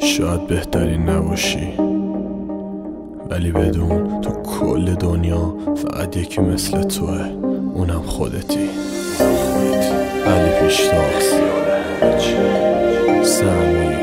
شاید بهترین نباشی، ولی بدون تو کل دنیا فقط یکی مثل توه، اونم خودتی. علی پیشتاز سمیر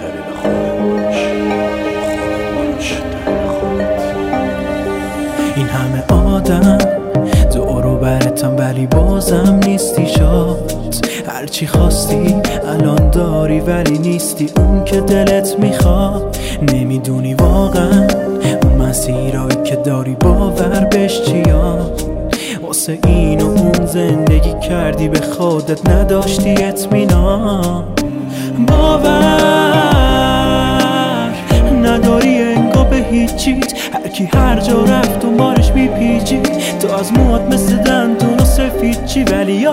این همه آدم دورو برتم ولی بازم نیستی شاد. هرچی خواستی الان داری ولی نیستی اون که دلت میخواد. نمیدونی واقعا اون مسیرایی که داری باور بهش چیاد. واسه این و اون زندگی کردی به خودت نداشتی اطمینان. باور نداری انگار به هیچیت، هرکی هر جا رفت دنبالش میپیچید. تو از موات مثل دندون و سفید چی، ولی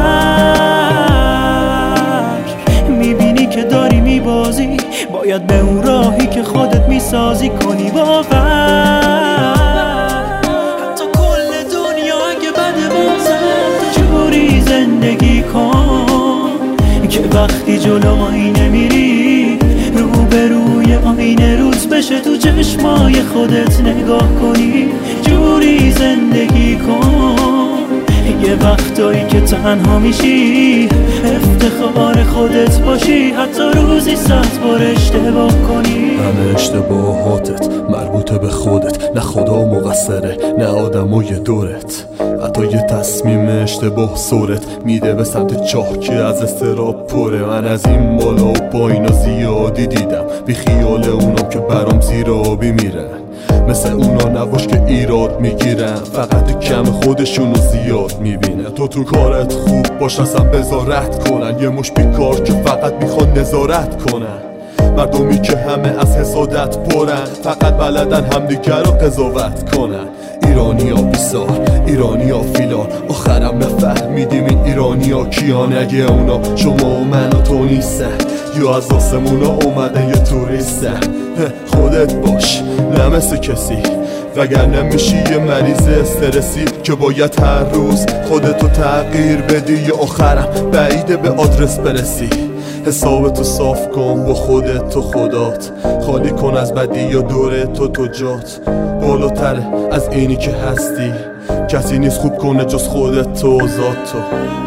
آخر میبینی که داری میبازی. باید به اون راهی که خودت میسازی کنی باور. حتی کل دنیا اگه بده بازم جوری زندگی کن که وقتی جلو آینه میری روبروی آینه روز بشه تو چشمای خودت نگاه کنی. جوری زندگی کن یه وقتایی که تنها میشی افتخار خودت باشی، حتی روزی 100 بار اشتباه کنی. همه اشتباهاتت مربوطه به خودت، نه خدا مقصره نه آدمای دورت. حتی یه تصمیم اشتباه سرت میده به سمت چاه که از استراب پره. من از این بالا و پایینا زیادی دیدم، بی خیال اونام که برام زیر آبی میرن. مثل اونا نباش که ایراد میگیرن، فقط کم خودشونو زیاد میبینن. تو کارت خوب باش اصلا بذارت کنن، یه مش بیکار که فقط میخوان نظارت کنن. مردمی که همه از حسادت پرن، فقط بلدن همدیگر رو قضاوت کنن. ایرانی ها بیسار، ایرانی ها فیلان، آخرم نفهمیدیم این ایرانی ها کیان. اگه اونا شما و من و تو نیستن، یا از آسمون ها اومدن یه توریستن. خودت باش نه مثل کسی، وگرنه میشی یه مریض استرسی که باید هر روز خودتو تغییر بدی. یا آخرم بعیده به آدرس برسی. حسابتو صاف کن با خودت و خدات، خالی کن از بدی یا دوره تو جات. بالاتره از اینی که هستی، کسی نیست خوب کنه جز خودت تو و ذات تو.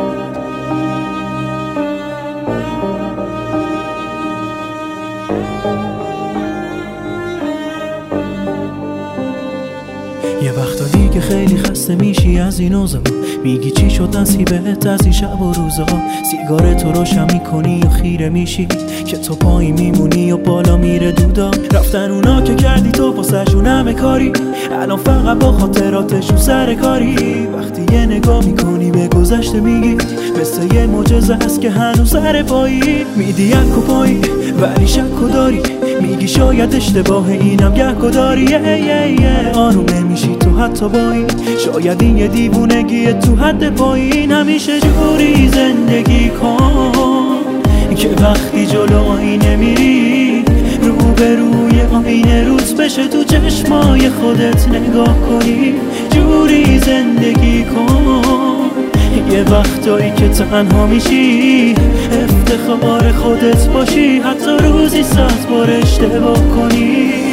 یه وقتا دیگه خیلی خسته میشی از این اوضاع، میگی چی شد نصیبت از این شب و روزا. سیگارتو روشن میکنی و خیره میشی که تو پایی میمونی و بالا میره دودا. رفتن اونا که کردی تو واسهشون همه کاری، الان فقط با خاطراتشون سر کاری. وقتی یه نگاه میکنی به گذشته میگی مثل یه معجزه است که هنوز سر پایی. میدی یک و پایی ولی شک و داری، میگی شاید اشتباه اینم گه داری. آروم نمیشی تو حتی با این، شاید این یه دیوونگی تو حد پایین. همیشه جوری زندگی کن که وقتی جلو آینه میری روبروی آینه روز بشه تو چشمای خودت نگاه کنی. جوری زندگی کن یه وقتایی که تنها میشی افتخار خودت باشی، حتی روزی 100 بار اشتباه کنی.